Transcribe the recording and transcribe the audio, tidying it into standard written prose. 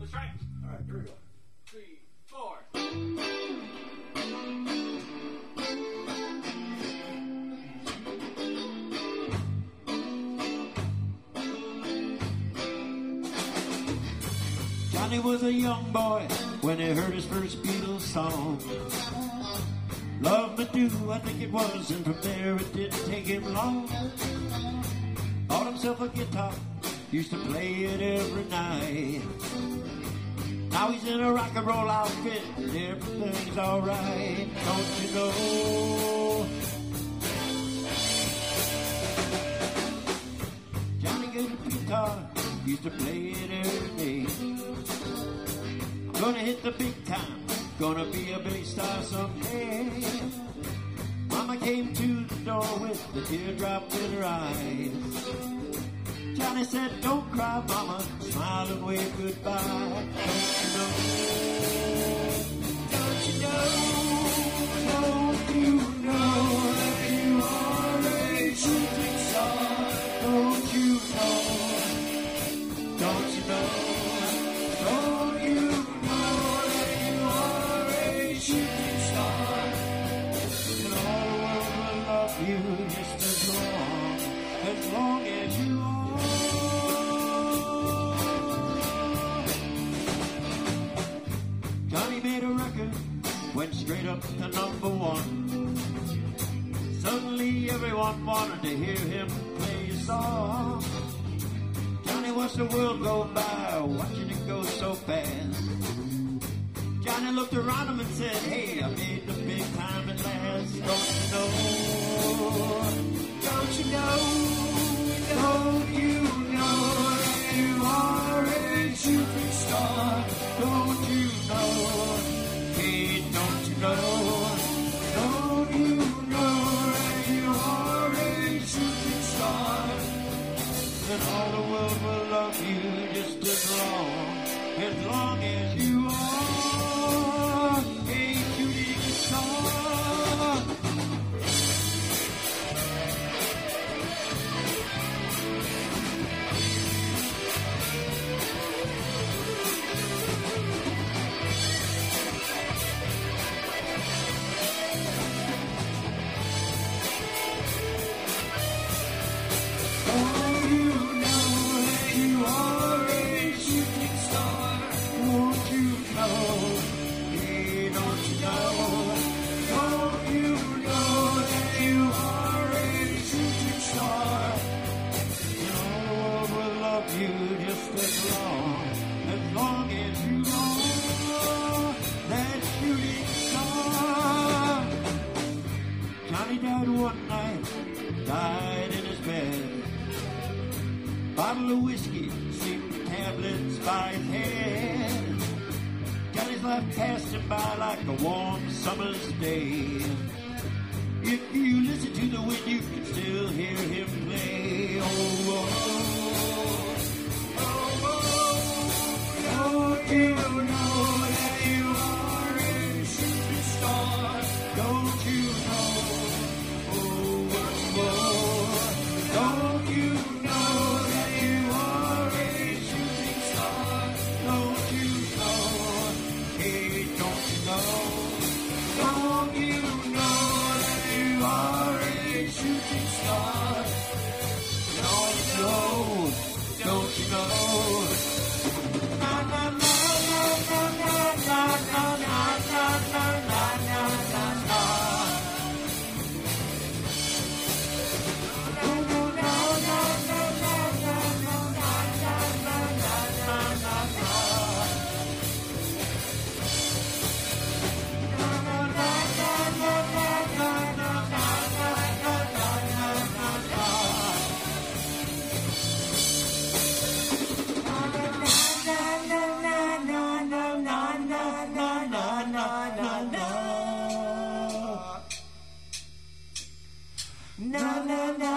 Let's try it. All right, here we go. 3, 4. Johnny was a young boy when he heard his first Beatles song. Love Me Do, I think it was, and from there it didn't take him long. Bought himself a guitar, used to play it every night. Now he's in a rock and roll outfit, and everything's alright. Don't you know? Johnny got a guitar, used to play it every day. I'm gonna hit the big time, gonna be a big star someday. Mama came to the door with the teardrop in her eyes. Johnny said, don't cry, Mama, smile and wave goodbye. Don't you know, don't you know that you are a shooting star? Don't you know, don't you know, don't you know that you are a shooting star? And all the world will love you just as long as you are. Johnny made a record, went straight up to #1. Suddenly everyone wanted to hear him play a song. Johnny watched the world go by, watching it go so fast. Johnny looked around him and said, hey, I made the big time at last. Don't you know, don't you know, don't you know that you are a shooting star? Don't you know, hey, don't you know, don't you know that you are a shooting star? Then all the world will love you just as long as you are a shooting star. Johnny died one night, died in his bed. Bottle of whiskey, sleep tablets by his head. Johnny's life passed him by like a warm summer's day. If you listen to the wind, you can still hear him play. Oh, oh, oh, oh, don't you know that you are a shooting star? Don't you know? Don't you know that you are a shooting star? Don't you know? Hey, don't you know? Don't you know that you are a shooting star? Don't you know? Don't you know? Na na na na na na na na na na na na na. Na na na